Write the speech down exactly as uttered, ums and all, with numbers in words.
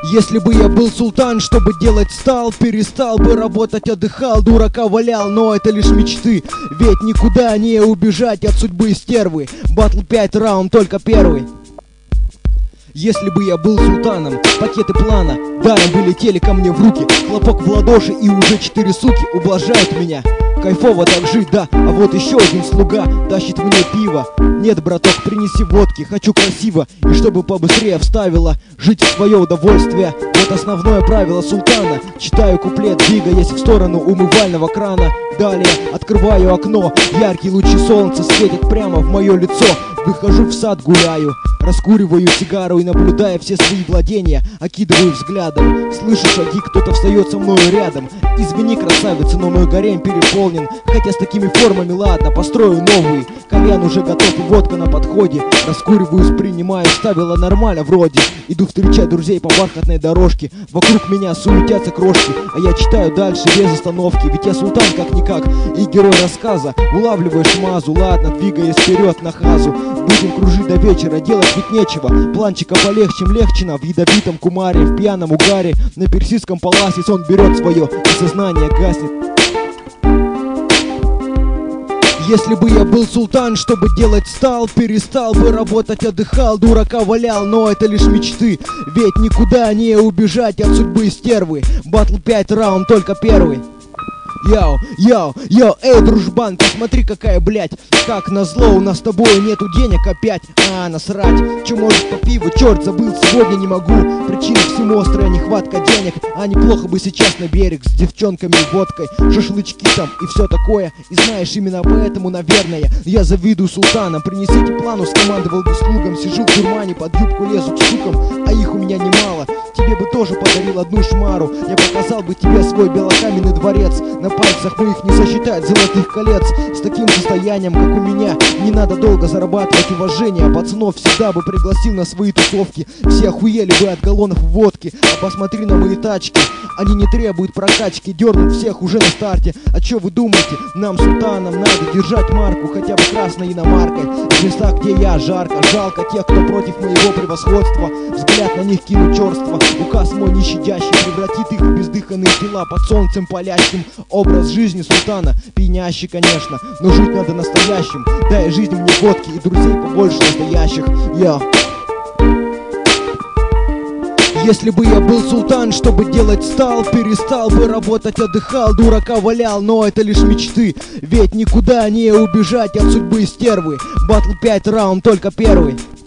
Если бы я был султан, что бы делать стал? Перестал бы работать, отдыхал, дурака валял, но это лишь мечты. Ведь никуда не убежать от судьбы стервы. Батл пять, раунд только первый. Если бы я был султаном, пакеты плана даром бы летели ко мне в руки. Хлопок в ладоши и уже четыре суки ублажают меня. Кайфово так жить, да, а вот еще один слуга тащит мне пиво. Нет, браток, принеси водки, хочу красиво, и чтобы побыстрее вставила жить в свое удовольствие. Вот основное правило султана. Читаю куплет, двигаясь в сторону умывального крана. Далее открываю окно, яркие лучи солнца светят прямо в мое лицо. Выхожу в сад, гуляю, раскуриваю сигару и, наблюдая все свои владения, окидываю взглядом. Слышу шаги, кто-то встает со мною рядом. Извини, красавица, но мой гарем переполнен. Хотя с такими формами ладно, построю новый. Кальян уже готов и водка на подходе. Раскуриваюсь, принимаю, ставила нормально вроде. Иду встречать друзей по бархатной дорожке. Вокруг меня суетятся крошки, а я читаю дальше без остановки. Ведь я султан как-никак и герой рассказа. Улавливаешь мазу, ладно, двигаясь вперед на хазу. Будем кружить до вечера, делать ведь нечего. Планчика полегче, легчина в ядовитом кумаре, в пьяном угаре. На персидском паласе сон берет свое, и сознание гаснет. Если бы я был султан, что бы делать стал? Перестал бы работать, отдыхал, дурака валял, но это лишь мечты. Ведь никуда не убежать от судьбы стервы. Батл пять, раунд только первый. Йоу, йоу, йоу, эй, дружбан, посмотри какая, блядь. Как назло, у нас с тобой нету денег опять. А, насрать, че может по пиву, черт, забыл, сегодня не могу. Причина всему острая нехватка денег. А неплохо бы сейчас на берег с девчонками и водкой, шашлычки там и все такое. И знаешь, именно поэтому, наверное, я завидую султанам. Принесите плану, скомандовал бы слугам. Сижу в дурмане, под юбку лезу к сукам, а их у меня немало. Тебе бы тоже подарил одну шмару. Я показал бы тебе свой белокаменный дворец. На пальцах моих не сосчитать золотых колец. С таким состоянием, как у меня, не надо долго зарабатывать уважение. Пацанов всегда бы пригласил на свои тусовки. Все охуели бы от галлонов водки. А посмотри на мои тачки, они не требуют прокачки. Дернут всех уже на старте. А чё вы думаете? Нам, султанам, надо держать марку, хотя бы красной иномаркой. В местах, где я, жарко. Жалко тех, кто против моего превосходства. Взгляд на них кинуть черство. Указ мой нещадящий превратит их в бездыханные тела под солнцем палящим. Образ жизни султана пьянящий, конечно, но жить надо настоящим. Дай жизнь мне водки и друзей побольше настоящих. Я. Если бы я был султан, что бы делать стал? Перестал бы работать, отдыхал, дурака валял, но это лишь мечты. Ведь никуда не убежать от судьбы стервы. Батл пять, раунд только первый.